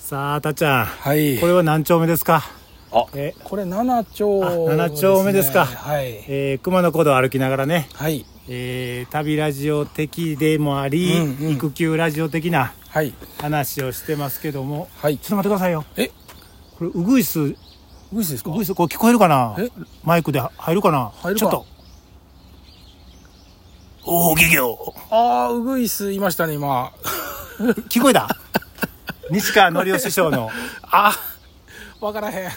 さあたっちゃん、 はい。 これは何丁目ですか？ これ7丁ですね。 7丁目ですか。 はい。 熊野古道を歩きながらね、 はい。 旅ラジオ的でもあり、育休ラジオ的な話をしてますけども、 はい。 ちょっと待ってくださいよ。これウグイスですか？ これ聞こえるかな？マイクで入るかな？ 入るか。 ちょっと。おお、漁業。 ウグイスいましたね、今。 聞こえた？西川のりお師匠の。 わからへん。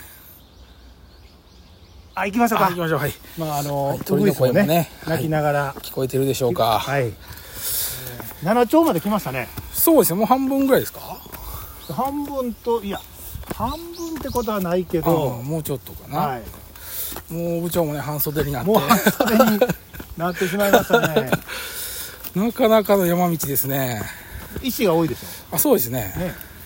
行きましょうか。 行きましょう。はい。 鳥の声もね、鳴きながら。 聞こえてるでしょうか。 はい。7丁まで来ましたね。 そうですね、もう半分ぐらいですか？ 半分と、いや、半分ってことはないけど。 もうちょっとかな。 はい。 もう部長もね、半袖になって。 もう半袖になってしまいましたね。 なかなかの山道ですね。 石が多いでしょ。 そうですね。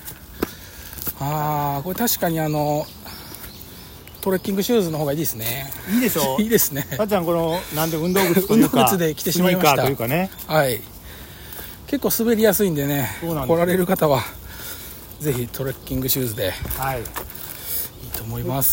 これ確かにトレッキングシューズの方がいいですね。 いいでしょ。 いいですね。 たっちゃん、なんで運動靴というか、 運動靴で来てしまいました。 スニーカーというかね。 はい。結構滑りやすいんでね、来られる方はぜひトレッキングシューズで、いいと思います。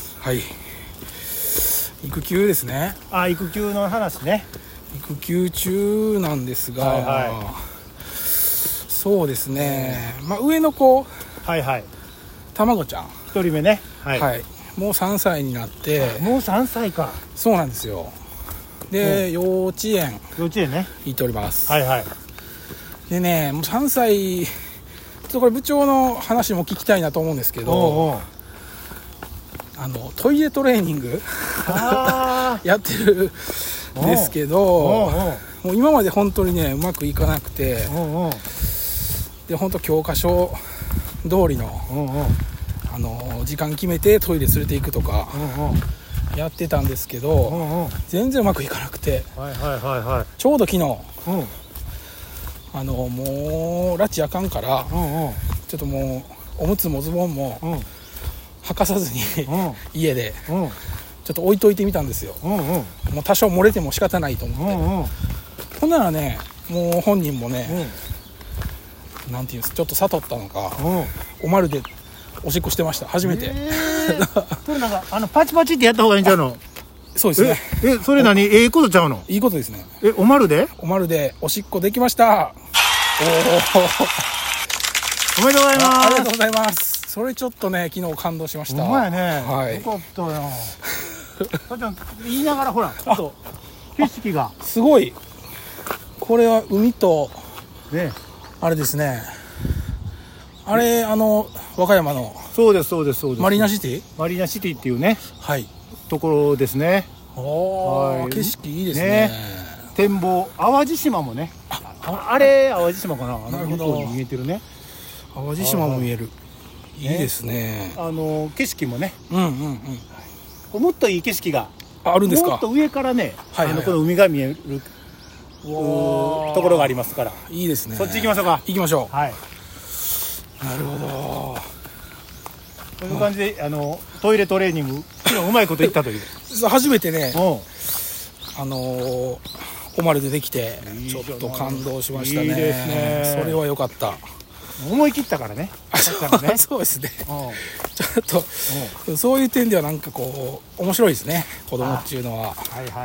はい。育休ですね。 育休の話ね。 育休中なんですが、そうですね。上の子、たまごちゃん、 1人目ね。 もう3歳になって。 もう3歳か。 そうなんですよ。で、幼稚園ね、 行っております。でね、もう3歳、ちょっとこれ部長の話も聞きたいなと思うんですけど、トイレトレーニングやってるんですけど、もう今まで本当にね、うまくいかなくて、で、本当教科書通りの、時間決めてトイレ連れて行くとかやってたんですけど、全然うまくいかなくて、ちょうど昨日、もう拉致あかんから、ちょっともうおむつもズボンも履かさずに家でちょっと置いといてみたんですよ。もう多少漏れても仕方ないと思って、ほんならね、もう本人もね、なんていうんですか、ちょっと悟ったのか、おまるでおしっこしてました、初めて。 それなんかパチパチってやった方がいいんちゃうの？ そうですね。 それ何？いいことちゃうの？ いいことですね。 おまるでおしっこできました。 おめでとうございます。 ありがとうございます。それちょっとね、昨日感動しました。 ほんまやね。よかったよ。たっちゃん言いながら、ほら、ちょっと景色がすごい。これは海とね、 あれですね。あれ、和歌山のそうですマリーナシティっていうね、ところですね。 景色いいですね。 展望、淡路島もね、あれ淡路島かな。 なるほど。 見えてるね。 淡路島も見える。いいですね。 景色もね、もっといい景色があるんですか？ もっと上からね、この海が見えるところがありますから。 いいですね。 そっち行きましょうか。 行きましょう。 はい。 なるほど。 こういう感じでトイレトレーニング昨日うまいこと言ったという。 初めてね、おまるでできてちょっと感動しましたね。 いいですね。 それは良かった。 思い切ったからね。 そうですね。ちょっとそういう点ではなんかこう面白いですね、子供っていうのは。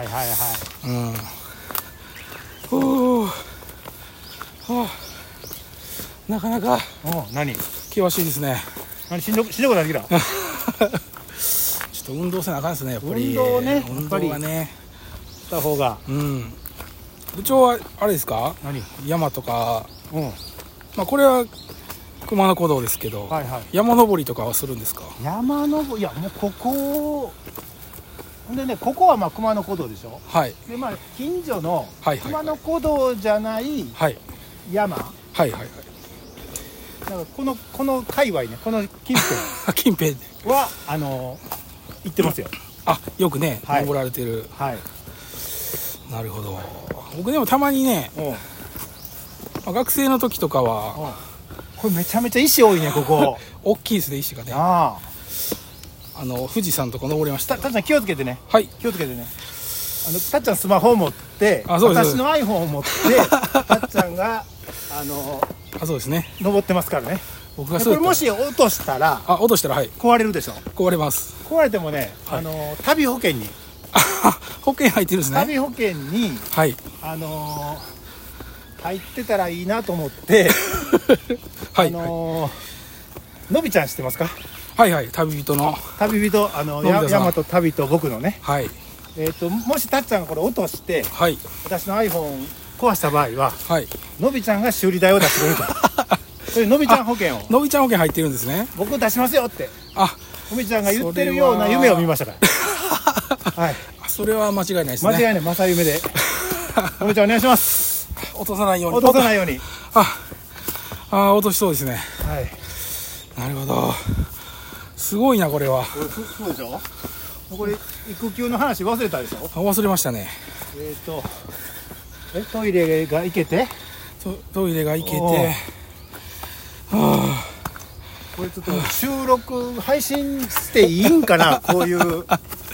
なかなか険しいですね。 しんどくなってきた。 ちょっと運動せなあかんですね、やっぱり。運動がねした方が。 部長はあれですか？山とか、これは熊野古道ですけど、山登りとかはするんですか？ 山登り、いや、もうここでね、ここは熊野古道でしょ。で、近所の熊野古道じゃない山、だからこの界隈ね、この近辺は行ってますよ。 よくね、登られてる。なるほど。僕でもたまにね、学生の時とかは、 これめちゃめちゃ石多いね、ここ。 大きいですね、石がね。富士山とか登りました。 たっちゃん気をつけてね。気をつけてね。たっちゃんスマホを持って、私の iPhone を持って、たっちゃんがそうですね。 登ってますからね。 僕がこれもし落としたらはい、 壊れるでしょ。 壊れます。 壊れてもね、はい、旅保険に保険入ってるんですね。 旅保険に、 はい、 入ってたらいいなと思ってはい、 のびちゃん知ってますか？ はいはい、旅人ヤマト旅と僕のね、 はい、 もしたっちゃんがこれ落として、 はい、 私の iPhone 壊した場合は、 はい、 のびちゃんが修理代を出してくれるからそれのびちゃん保険をのびちゃん保険入ってるんですね。 僕出しますよってのびちゃんが言ってるような夢を見ましたからはい、 それは間違いないですね。 間違いない、正夢でのびちゃんお願いします。 落とさないように落とさないように落としそうですね。 はい、 なるほど、すごいなこれは。 そうでしょ。これ育休の話忘れたでしょ。 忘れましたね。 トイレが行けてトイレが行けて、 これちょっと収録配信していいんかなこういうの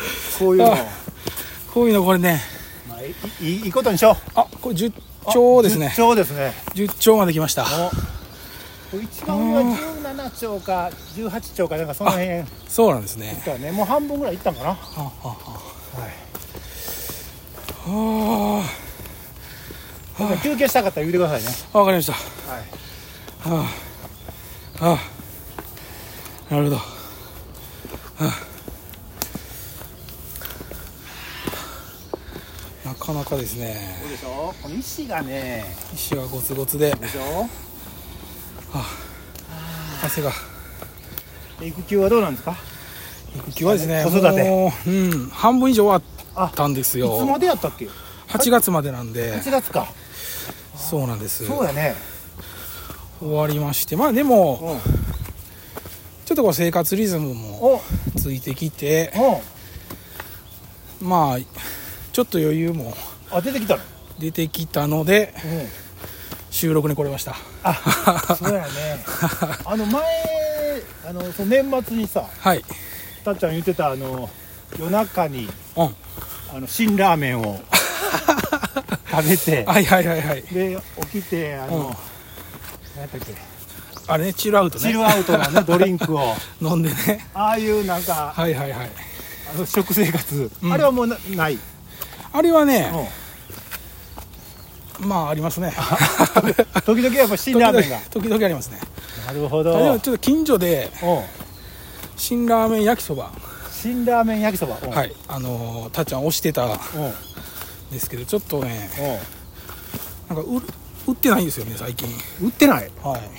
これね、 まあ、いいことにしよう。 これ10兆ですね。 10兆ですね。 10兆まで来ました。 一番上は17兆か18兆かなんかその辺。 そうなんですね。 もう半分ぐらいいったんかな。休憩したかったら言ってくださいね。 わかりました。なるほど。なかなかですね。 そうでしょ。この石がゴツゴツで。 でしょ。 汗が。 育休はどうなんですか？ 育休はですね、 子育て半分以上はあったんですよ。 いつまでやったっけ ？8月までなんで。 8月か。 そうなんです。 そうやね。 終わりまして、まあでもちょっとこう生活リズムもついてきて、まあちょっと余裕も出てきたので、収録に来れました。 そうやね。その年末にさ、たっちゃん言ってた夜中に辛ラーメンを食べてで起きて何やったっけ、 あれね、チルアウトのねドリンクを飲んでね、 ああいうなんか食生活、あれはもうない。 あれはね、まあありますね。 時々やっぱ辛ラーメンが時々ありますね。 なるほど。 でもちょっと近所で辛ラーメン焼きそば、はいたっちゃん推してたんですけど、ちょっとねなんか売ってないんですよね最近。 売ってない。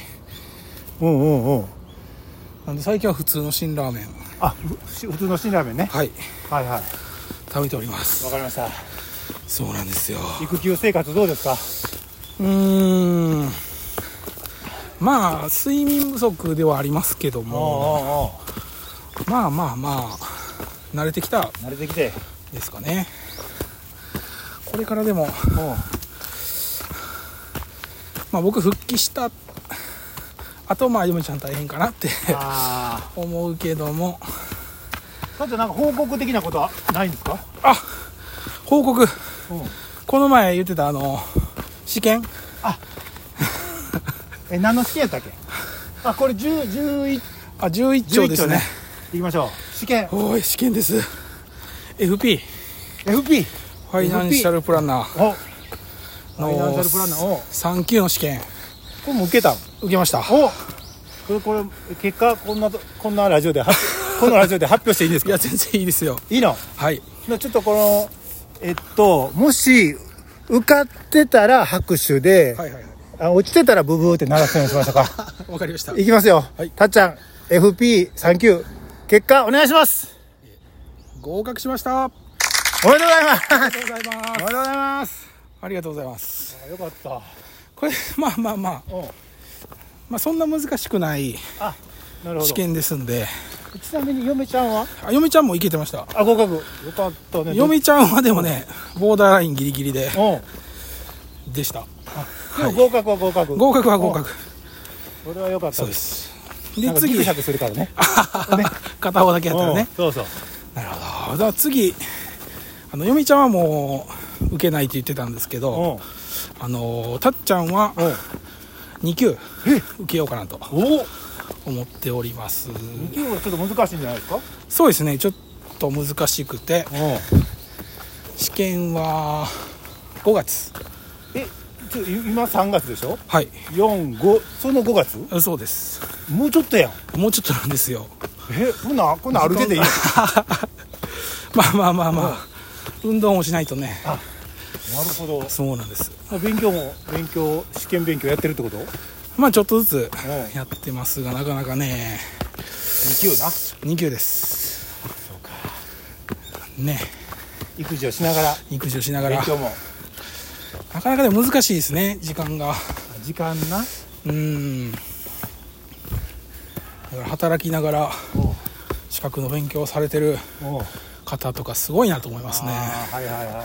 なんで最近は普通の辛ラーメン、 普通の辛ラーメンね。はい食べております。 わかりました。 そうなんですよ。 育休生活どうですか？ まあ睡眠不足ではありますけども、まあ慣れてきてですかね。これからでもまあ僕復帰したあと嫁ちゃん大変かなって思うけども。 だってなんか報告的なことはないんですか？ 報告、この前言ってた試験。 何の試験やったっけ？これ11 兆ですね。 行きましょう。試験。 試験です。FP ファイナンシャルプランナー3級の試験。 これも受けたの？ 受けました。 これ結果こんなラジオでこのラジオで発表していいんですか？ いや全然いいですよ。 いいの？ はい。 ちょっともし受かってたら拍手で、落ちてたらブブーって鳴らすようにしましたか？ わかりました。 いきますよ。たっちゃん FP3 級結果お願いします。 合格しました。 おめでとうございます。 ありがとうございます。 おめでとうございます。 ありがとうございます。 よかった。 これまあそんな難しくない試験ですんで。 ちなみに嫁ちゃんは？ 嫁ちゃんもいけてました。 合格。よかったね。 嫁ちゃんはでもね、ボーダーラインギリギリでした。 でも合格は合格。 合格は合格。 これは良かった。 そうです。 で次ギクシャクするからね。 片方だけやったらね。 そうそう。 なるほど。だから次嫁ちゃんはもう受けないって言ってたんですけど、たっちゃんは2級受けようかなと。 思っております。 2級はちょっと難しいんじゃないですか？ そうですね、ちょっと難しくて、試験は5月。 今3月でしょ？ はい。 4、5、その5月？ そうです。 もうちょっとやん。もうちょっとなんですよ。 こんなある程度いいまあ、運動もしないとね。 あ、なるほど。 そうなんです。 試験勉強やってるってこと？ まあちょっとずつやってますが、なかなかね。 2級な。 2級です。 そうか。 ね。 育児をしながら。 勉強も。なかなかでも難しいですね、時間が。 時間な。 だから働きながら資格の勉強をされてる方とかすごいなと思いますね。 はいはいはいはい。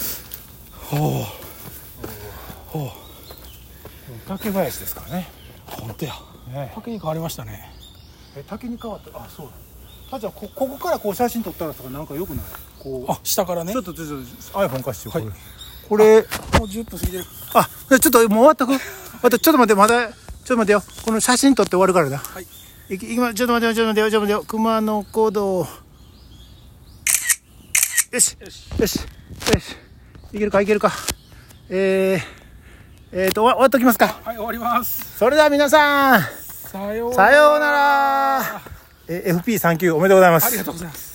竹林ですからね。 本当や。竹に変わりましたね。 竹に変わった。あ、そうだ。たっちゃんここからこう写真撮ったらとかなんか良くない？こう。 下からね。 ちょっと iPhone 貸してよ。はい。これもう 10分過ぎてる。 ちょっともう終わったく。ちょっと待って、ちょっと待ってよ。この写真撮って終わるからな。 はい。 ちょっと待ってよ。熊野古道。よし。いけるか。終わっときますか。 はい、終わります。 それでは皆さん、さようなら。FP3 級おめでとうございます。 ありがとうございます。